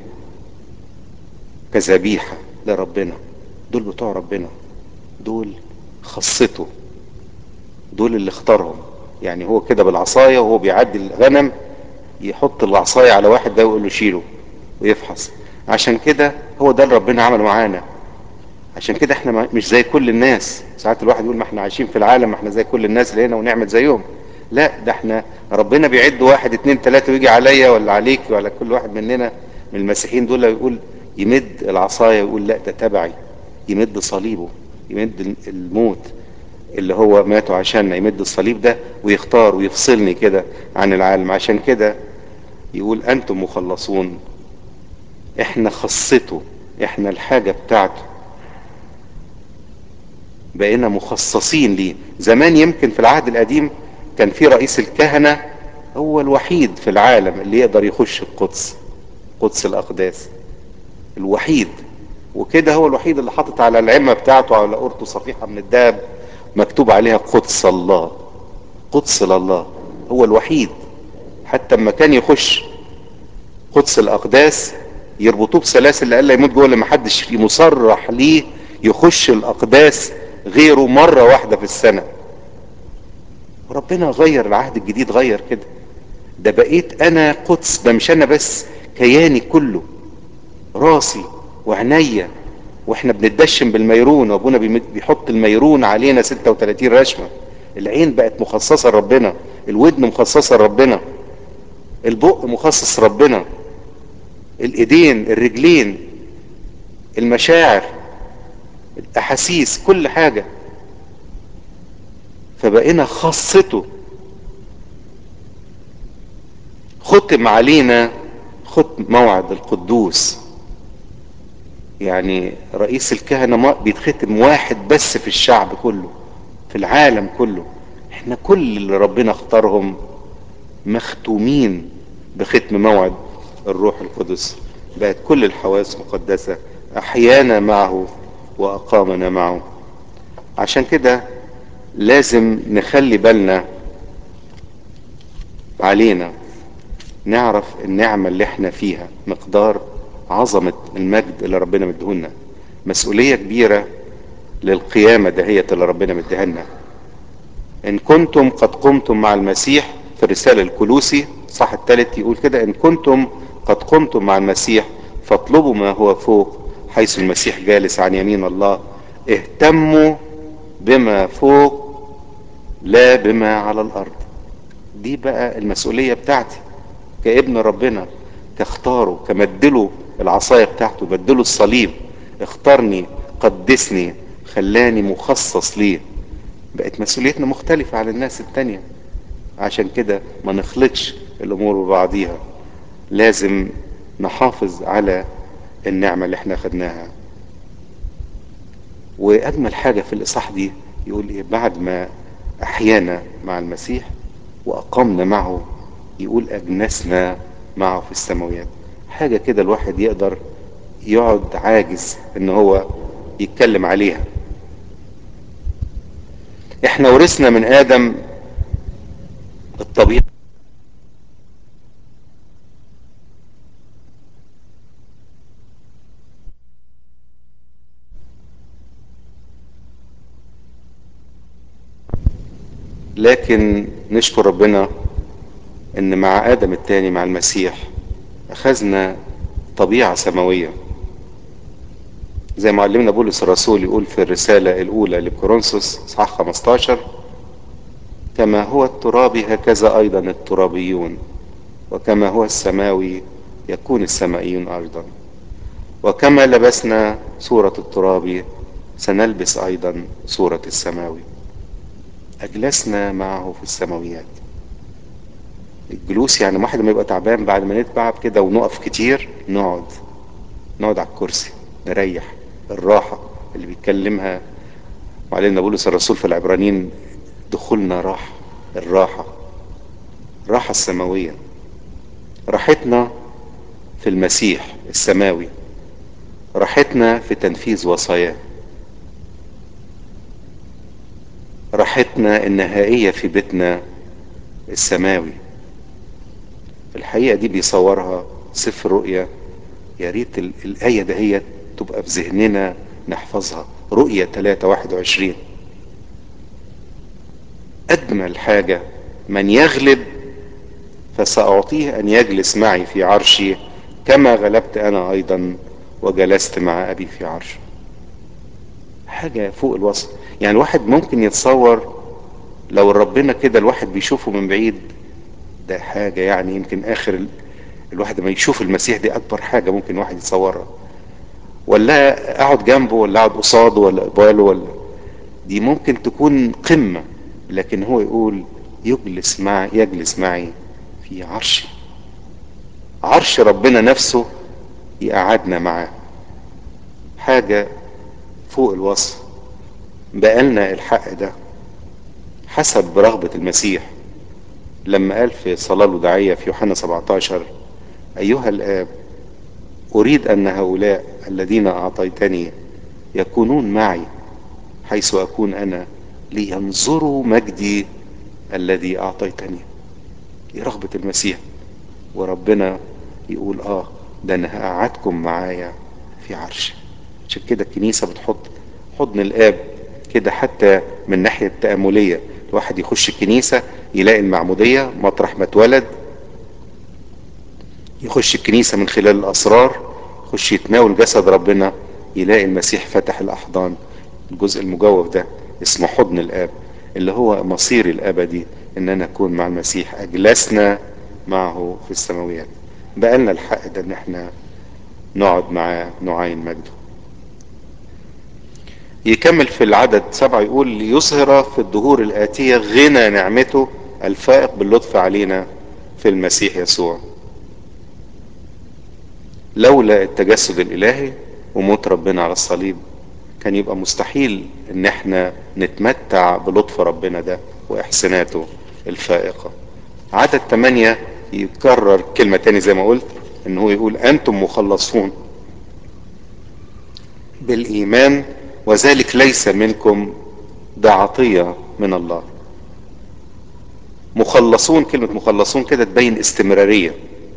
كذبيحة لربنا، دول بتوع ربنا، دول خاصته، دول اللي اختارهم. يعني هو كده بالعصاية وهو بيعدي الغنم يحط العصاية على واحد ده ويقول له شيله ويفحص. عشان كده هو ده اللي ربنا عمله معانا. عشان كده احنا ما- مش زي كل الناس. ساعات الواحد يقول ما احنا عايشين في العالم، ما احنا زي كل الناس اللي هنا ونعمل زيهم. لا، ده احنا ربنا بيعد واحد اتنين تلاتة ويجي عليا ولا عليك ولا كل واحد مننا من المسيحيين دول يقول، يمد العصاية ويقول لا ده تبعي، يمد صليبه، يمد الموت اللي هو ماتوا عشاننا، يمد الصليب ده ويختار ويفصلني كده عن العالم. عشان كده يقول انتم مخلصون، احنا خصته، احنا الحاجة بتاعته، بقينا مخصصين ليه. زمان يمكن في العهد القديم كان في رئيس الكهنة هو الوحيد في العالم اللي يقدر يخش القدس، قدس الأقداس الوحيد. وكده هو الوحيد اللي حاطط على العمة بتاعته على قرطه صفيحة من الذهب مكتوب عليها قدس الله، قدس لله. هو الوحيد. حتى اما كان يخش قدس الأقداس يربطوه بسلاسل لألا يموت جوه، لما حدش مصرح ليه يخش الأقداس غيره مرة واحدة في السنة. وربنا غير العهد الجديد، غير كده. ده بقيت انا قدس، ده مش انا بس، كياني كله، راسي وعينيا. واحنا بندشن بالميرون وابونا بيحط الميرون علينا ستة وتلاتين رشمة. العين بقت مخصصة لربنا، الودن مخصصة لربنا، البق مخصص ربنا، الايدين، الرجلين، المشاعر، الاحاسيس، كل حاجة. فبقينا خاصته. ختم علينا ختم موعد القدوس. يعني رئيس الكهنة ما بيتختم واحد بس في الشعب كله، في العالم كله. احنا كل اللي ربنا اختارهم مختومين بختم موعد الروح القدس. بقت كل الحواس مقدسة، احيانا معه واقامنا معه. عشان كده لازم نخلي بالنا، علينا نعرف النعمة اللي احنا فيها، مقدار عظمة المجد اللي ربنا مديهولنا. مسؤولية كبيرة للقيامة دهيت اللي ربنا مديها لنا. ان كنتم قد قمتم مع المسيح، في الرسالة الكلوسي صح الثالث يقول كده، ان كنتم قد قمتم مع المسيح فاطلبوا ما هو فوق حيث المسيح جالس عن يمين الله. اهتموا بما فوق لا بما على الارض. دي بقى المسؤولية بتاعتي كابن ربنا، كاختاره، كمدله العصاية بتاعته، بدله الصليب، اختارني، قدسني، خلاني مخصص ليه. بقت مسؤوليتنا مختلفة عن الناس التانية. عشان كده ما نخلطش الامور ببعضيها، لازم نحافظ على النعمة اللي احنا خدناها. واجمل حاجة في الاصحاح دي يقول ايه بعد ما احيانا مع المسيح واقمنا معه، يقول اجنسنا معه في السماويات. حاجة كده الواحد يقدر يقعد عاجز ان هو يتكلم عليها. احنا ورثنا من ادم الطبيعة، لكن نشكر ربنا ان مع ادم التاني مع المسيح اخذنا طبيعة سماوية. زي ما علمنا بولس الرسول يقول في الرسالة الاولى لكورنثوس اصحاح خمستاشر، كما هو الترابي هكذا ايضا الترابيون، وكما هو السماوي يكون السمائيون ايضا، وكما لبسنا صورة الترابي سنلبس ايضا صورة السماوي. اجلسنا معه في السماويات. الجلوس يعني واحد ما يبقى تعبان بعد ما نتعب كده ونقف كتير، نقعد نقعد على الكرسي نريح. الراحة اللي بيتكلمها وعلينا بولس الرسول في العبرانيين، دخولنا راحة، الراحة، الراحة السماوية. راحتنا في المسيح السماوي، راحتنا في تنفيذ وصاياه، راحتنا النهائية في بيتنا السماوي. الحقيقة دي بيصورها سفر رؤيا. يا ريت ال- الآية دهيت تبقى في ذهننا نحفظها. رؤيا ثلاثة واحد وعشرين. أجمل حاجة من يغلب فسأعطيه أن يجلس معي في عرشي كما غلبت أنا أيضا وجلست مع أبي في عرشه. حاجة فوق الوصف. يعني الواحد ممكن يتصور لو ربنا كده الواحد بيشوفه من بعيد، ده حاجة يعني يمكن آخر ال... الواحد ما يشوف المسيح دي أكبر حاجة ممكن واحد يتصورها، ولا أقعد جنبه ولا أقعد قصاده ولا قباله، ولا دي ممكن تكون قمة. لكن هو يقول يجلس معي يجلس معي في عرشي، عرش ربنا نفسه يقعدنا معاه. حاجة فوق الوصف. بقالنا الحق ده حسب رغبة المسيح لما قال في صلاة الوداعية في يوحنا سبعتاشر: أيها الآب أريد أن هؤلاء الذين أعطيتني يكونون معي حيث أكون أنا لينظروا مجدي الذي أعطيتني. دي رغبة المسيح. وربنا يقول آه ده أنا هقعدكم معايا في عرش. عشان كده الكنيسة بتحط حضن الآب كده، حتى من ناحية التأملية. الواحد يخش الكنيسة يلاقي المعمودية مطرح ما اتولد، يخش الكنيسة من خلال الأسرار، يخش يتناول جسد ربنا يلاقي المسيح فتح الأحضان. الجزء المجوف ده اسمه حضن الآب، اللي هو مصيري الأبدي إن أنا أكون مع المسيح أجلسنا معه في السماويات. بقالنا الحق ده إن احنا نقعد معاه نعاين مجده. يكمل في العدد سبعة يقول: ليظهر في الدهور الآتية غنى نعمته الفائق باللطف علينا في المسيح يسوع. لولا التجسد الالهي وموت ربنا على الصليب كان يبقى مستحيل ان احنا نتمتع بلطف ربنا ده واحساناته الفائقة. عدد ثمانية يكرر كلمة تاني زي ما قلت، ان هو يقول: انتم مخلصون بالايمان وذلك ليس منكم، ده عطية من الله. مخلصون، كلمة مخلصون كده تبين استمرارية،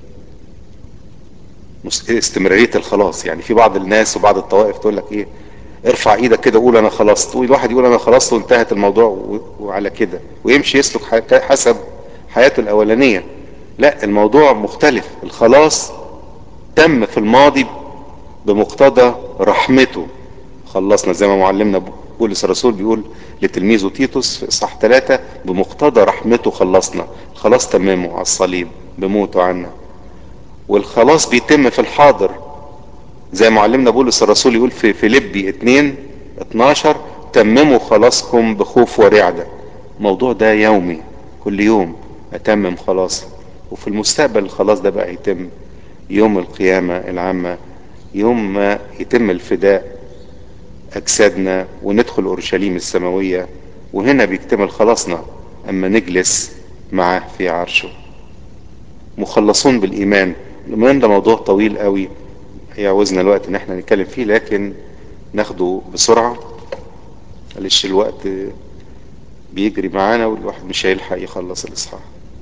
استمرارية الخلاص. يعني في بعض الناس وبعض الطوائف تقول لك ايه: ارفع ايدك كده قول انا خلصت، والواحد يقول انا خلصت وانتهت الموضوع وعلى كده ويمشي يسلك حسب حياته الاولانية. لا، الموضوع مختلف. الخلاص تم في الماضي بمقتضى رحمته. خلصنا زي ما معلمنا بولس الرسول بيقول لتلميذه تيتوس في اصحاح ثلاثة: بمقتضى رحمته خلصنا. خلاص تمامه على الصليب بموته عنا. والخلاص بيتم في الحاضر زي معلمنا بولس الرسول يقول في فيليبي اتنين اتناشر: تمموا خلاصكم بخوف ورعدة. الموضوع ده يومي، كل يوم اتمم خلاص. وفي المستقبل الخلاص ده بقى يتم يوم القيامة العامة، يوم ما يتم الفداء اجسادنا وندخل اورشليم السماوية، وهنا بيكتمل خلاصنا اما نجلس معاه في عرشه. مخلصون بالايمان. الايمان ده موضوع طويل قوي يعوزنا الوقت ان احنا نتكلم فيه، لكن ناخده بسرعة معلش الوقت بيجري معانا والواحد مش هيلحق يخلص الاصحاح.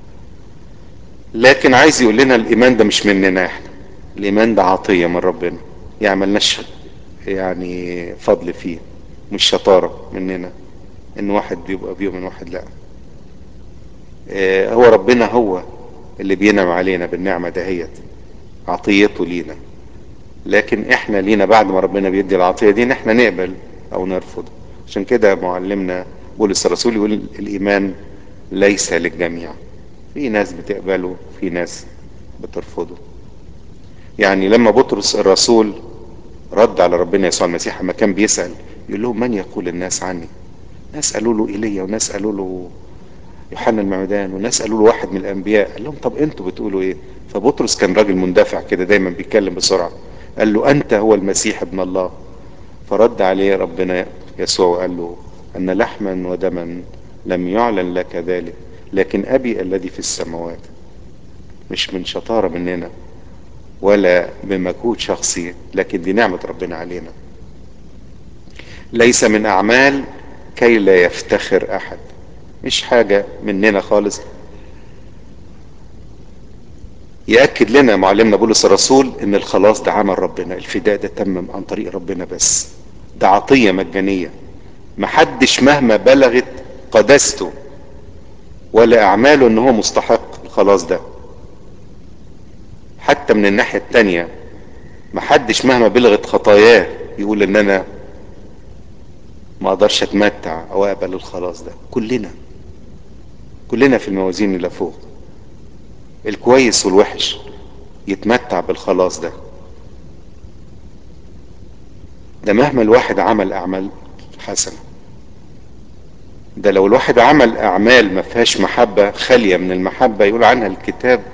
لكن عايز يقول لنا الايمان ده مش مننا احنا، الايمان ده عطية من ربنا، يعملناش يعني فضل فيه، مش شطارة مننا ان واحد بيبقى بيؤمن واحد لا. اه هو ربنا هو اللي بينعم علينا بالنعمة دهيت، عطيته لينا. لكن احنا لينا بعد ما ربنا بيدي العطية دي ان احنا نقبل او نرفض. عشان كده معلمنا بولس الرسول يقول الايمان ليس للجميع، في ناس بتقبله في ناس بترفضه. يعني لما بطرس الرسول رد على ربنا يسوع المسيح لما كان بيسأل يقول لهم: من يقول الناس عني؟ ناس قالوا له ايليا، وناس قالوا له يوحنا المعمدان، وناس قالوا له واحد من الانبياء. قال لهم: طب انتوا بتقولوا ايه؟ فبطرس كان راجل مندفع كده دايما بيتكلم بسرعة، قال له: انت هو المسيح ابن الله. فرد عليه ربنا يسوع وقال له: ان لحما ودما لم يعلن لك ذلك، لكن ابي الذي في السماوات. مش من شطارة مننا ولا بمجهود شخصي، لكن دي نعمة ربنا علينا. ليس من اعمال كي لا يفتخر احد، مش حاجة مننا خالص. يأكد لنا معلمنا بولس الرسول ان الخلاص ده عمل ربنا، الفداء ده تمم عن طريق ربنا بس، ده عطية مجانية. محدش مهما بلغت قداسته ولا اعماله ان هو مستحق الخلاص ده. حتى من الناحية التانية محدش مهما بلغت خطاياه يقول ان انا ما اقدرش اتمتع او اقبل الخلاص ده. كلنا كلنا في الموازين اللي فوق، الكويس والوحش يتمتع بالخلاص ده. ده مهما الواحد عمل اعمال حسنة. ده لو الواحد عمل اعمال ما فيهاش محبة، خالية من المحبة، يقول عنها الكتاب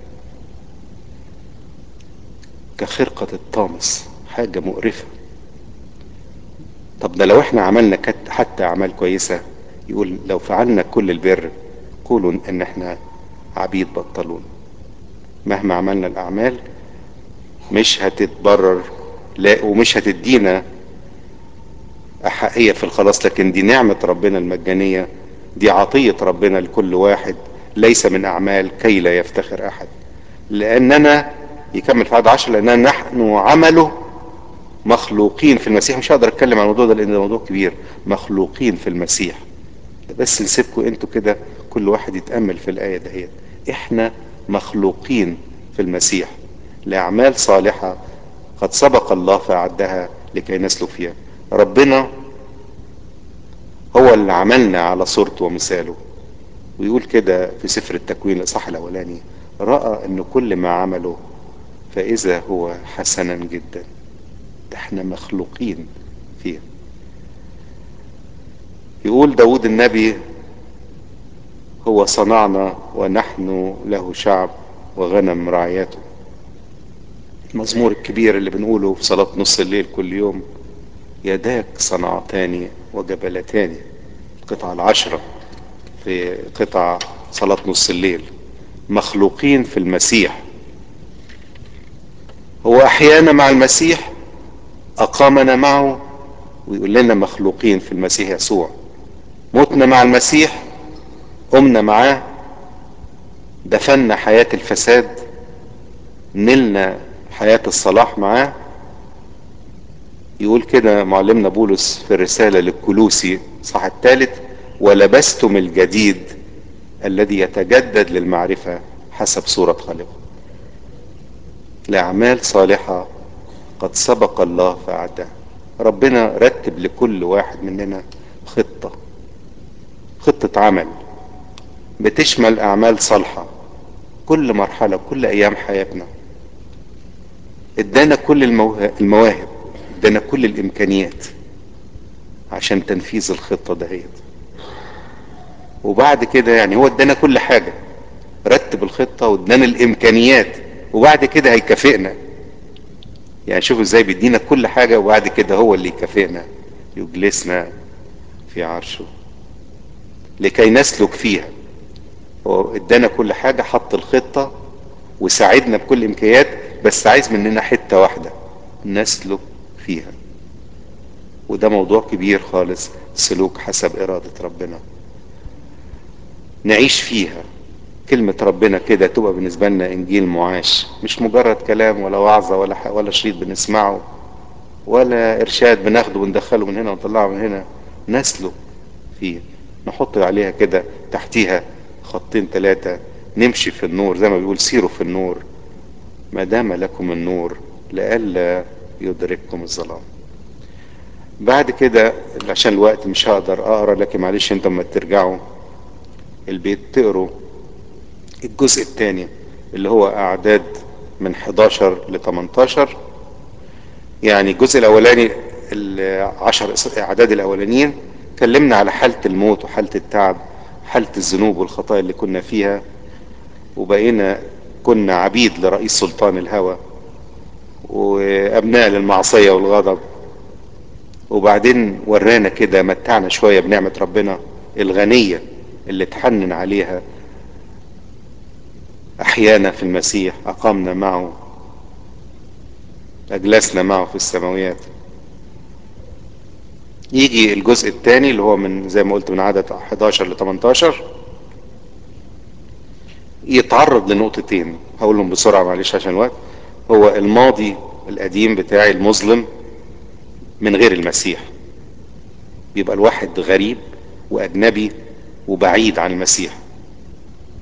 كخرقة الطامس، حاجة مقرفة. طب ده لو احنا عملنا حتى اعمال كويسة، يقول لو فعلنا كل البر قولوا ان احنا عبيد بطلون. مهما عملنا الاعمال مش هتتبرر، لا ومش هتدينا احقية في الخلاص، لكن دي نعمة ربنا المجانية، دي عطية ربنا لكل واحد، ليس من اعمال كي لا يفتخر احد. لاننا، يكمل في عدد عشر، لاننا نحن عمله مخلوقين في المسيح. مش هقدر اتكلم عن الموضوع ده لان ده موضوع كبير. مخلوقين في المسيح. بس نسيبكم انتوا كده كل واحد يتأمل في الآية دهيت. احنا مخلوقين في المسيح لأعمال صالحة قد سبق الله فأعدها لكي نسلك فيها. ربنا هو اللي عملنا على صورته ومثاله. ويقول كده في سفر التكوين الإصحاح الأولاني: رأى أن كل ما عمله فإذا هو حسنا جدا. ده احنا مخلوقين فيه. يقول داود النبي: هو صنعنا ونحن له شعب وغنم رعيته. المزمور الكبير اللي بنقوله في صلاة نص الليل كل يوم: يداك صنعتان وجبلتان. القطعة العشرة في قطع صلاة نص الليل. مخلوقين في المسيح. هو أحيانا مع المسيح، أقامنا معه، ويقول لنا مخلوقين في المسيح يسوع. متنا مع المسيح، قمنا معاه، دفنا حياة الفساد، نلنا حياة الصلاح معاه. يقول كده معلمنا بولس في الرسالة للكولوسي صح الثالث: ولبستم الجديد الذي يتجدد للمعرفة حسب صورة خالقه. لأعمال صالحة قد سبق الله فأعدها. ربنا رتب لكل واحد مننا خطة، خطة عمل بتشمل أعمال صالحة كل مرحلة، كل أيام حياتنا. ادانا كل المواهب، ادانا كل الإمكانيات عشان تنفيذ الخطة دهيت. وبعد كده يعني هو ادانا كل حاجة، رتب الخطة وادانا الامكانيات، وبعد كده هيكافئنا. يعني شوفوا ازاي بيدينا كل حاجة وبعد كده هو اللي يكافئنا، يجلسنا في عرشه لكي نسلك فيها. هو ادانا كل حاجة، حط الخطة وساعدنا بكل الامكانيات، بس عايز مننا حتة واحدة نسلك فيها. وده موضوع كبير خالص، سلوك حسب إرادة ربنا، نعيش فيها. كلمة ربنا كده تبقى بالنسبة لنا إنجيل معاش، مش مجرد كلام ولا وعظة ولا ولا شريط بنسمعه ولا إرشاد بناخده وندخله من هنا ونطلعه من هنا. نسلك فيه، نحط عليها كده تحتيها خطين ثلاثة: نمشي في النور، زي ما بيقول سيروا في النور ما دام لكم النور لئلا يدرككم الظلام. بعد كده عشان الوقت مش هقدر اقرا، لكن معلش انتم لما ترجعوا البيت تقروا الجزء الثاني اللي هو اعداد من حداشر ل تمنتاشر. يعني الجزء الاولاني العشر اعداد الاولانيين اتكلمنا على حالة الموت وحالة التعب، حالة الذنوب والخطايا اللي كنا فيها، وبقينا كنا عبيد لرئيس سلطان الهوى وابناء للمعصية والغضب. وبعدين ورانا كده، متعنا شوية بنعمة ربنا الغنية اللي تحنن عليها، احيانا في المسيح، اقامنا معه، اجلسنا معه في السماويات. يجي الجزء الثاني اللي هو من زي ما قلت من عدد حداشر ل تمنتاشر، يتعرض لنقطتين هقولهم بسرعة معلش عشان الوقت. هو الماضي القديم بتاعي المظلم من غير المسيح، بيبقى الواحد غريب واجنبي وبعيد عن المسيح.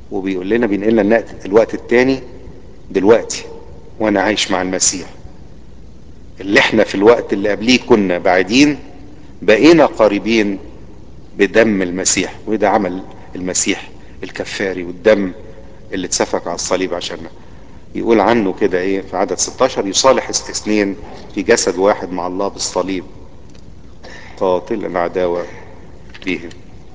وبيقول لنا بينقلنا النقت- الوقت التاني دلوقتي وانا عايش مع المسيح. اللي احنا في الوقت اللي قبليه كنا بعيدين بقينا قريبين بدم المسيح، وده عمل المسيح الكفاري والدم اللي اتسفك على الصليب عشاننا. يقول عنه كده ايه في عدد ستاشر: يصالح اثنين في جسد واحد مع الله بالصليب، قاتل العداوة بهم.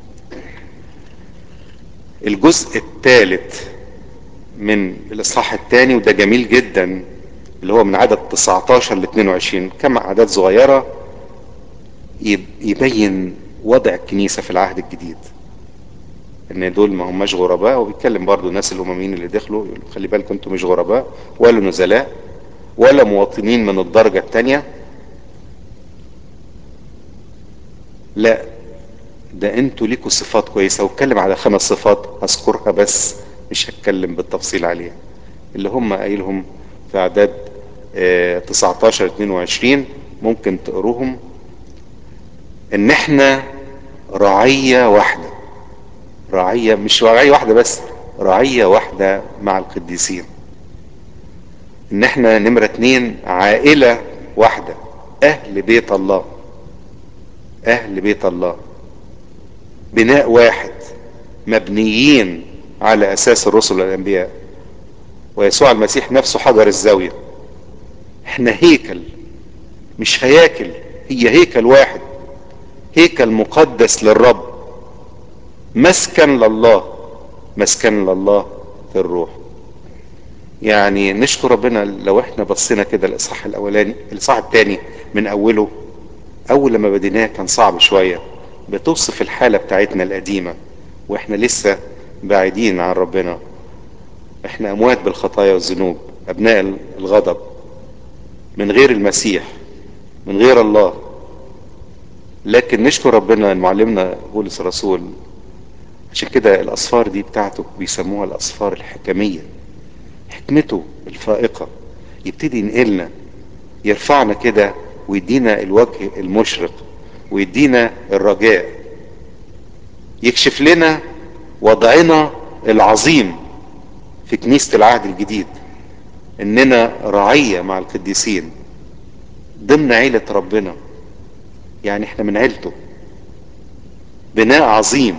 الجزء الثالث من الاصحاح الثاني وده جميل جدا، اللي هو من عدد تسعتاشر ل اتنين وعشرين، كم اعداد صغيرة يب- يبين وضع الكنيسة في العهد الجديد، ان دول ما هماش غرباء. وبيتكلم برضو الناس الامميين اللي دخلوا يقول خلي بالكم انتم مش غرباء ولا نزلاء ولا مواطنين من الدرجة التانية، لا، ده انتوا ليكوا صفات كويسة. واتكلم على خمس صفات هذكرها بس مش هتكلم بالتفصيل عليها، اللي هم قايلهم في اعداد آه، تسعتاشر اتنين وعشرين، ممكن تقروهم. ان احنا رعية واحدة، رعية مش رعية واحدة بس، رعية واحدة مع القديسين. ان احنا نمرة اتنين عائلة واحدة، اهل بيت الله، اهل بيت الله، بناء واحد، مبنيين على اساس الرسل والانبياء ويسوع المسيح نفسه حجر الزاوية. احنا هيكل مش هياكل، هي هيكل واحد، هيكل مقدس للرب، مسكن لله، مسكن لله في الروح. يعني نشكر ربنا لو احنا بصينا كده الاصحاح الاولاني الاصحاح الثاني من اوله، اول لما بديناه كان صعب شوية، بتوصف الحالة بتاعتنا القديمة واحنا لسه بعيدين عن ربنا. احنا اموات بالخطايا والذنوب، ابناء الغضب، من غير المسيح، من غير الله. لكن نشكر ربنا ان معلمنا بولس الرسول، عشان كده الاسفار دي بتاعته بيسموها الاسفار الحكمية، حكمته الفائقة يبتدي ينقلنا، يرفعنا كده ويدينا الوجه المشرق ويدينا الرجاء، يكشف لنا وضعنا العظيم في كنيسة العهد الجديد، اننا رعية مع القديسين ضمن عيلة ربنا. يعني احنا من عيلته، بناء عظيم.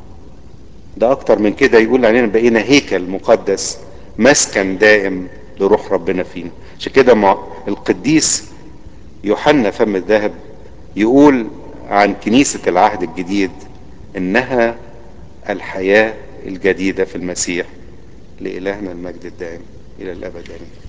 ده اكتر من كده يقول علينا بقينا هيكل مقدس، مسكن دائم لروح ربنا فينا. عشان كده مع القديس يوحنا فم الذهب يقول عن كنيسة العهد الجديد انها الحياة الجديدة في المسيح. لإلهنا المجد الدائم إلى الأبد آمين.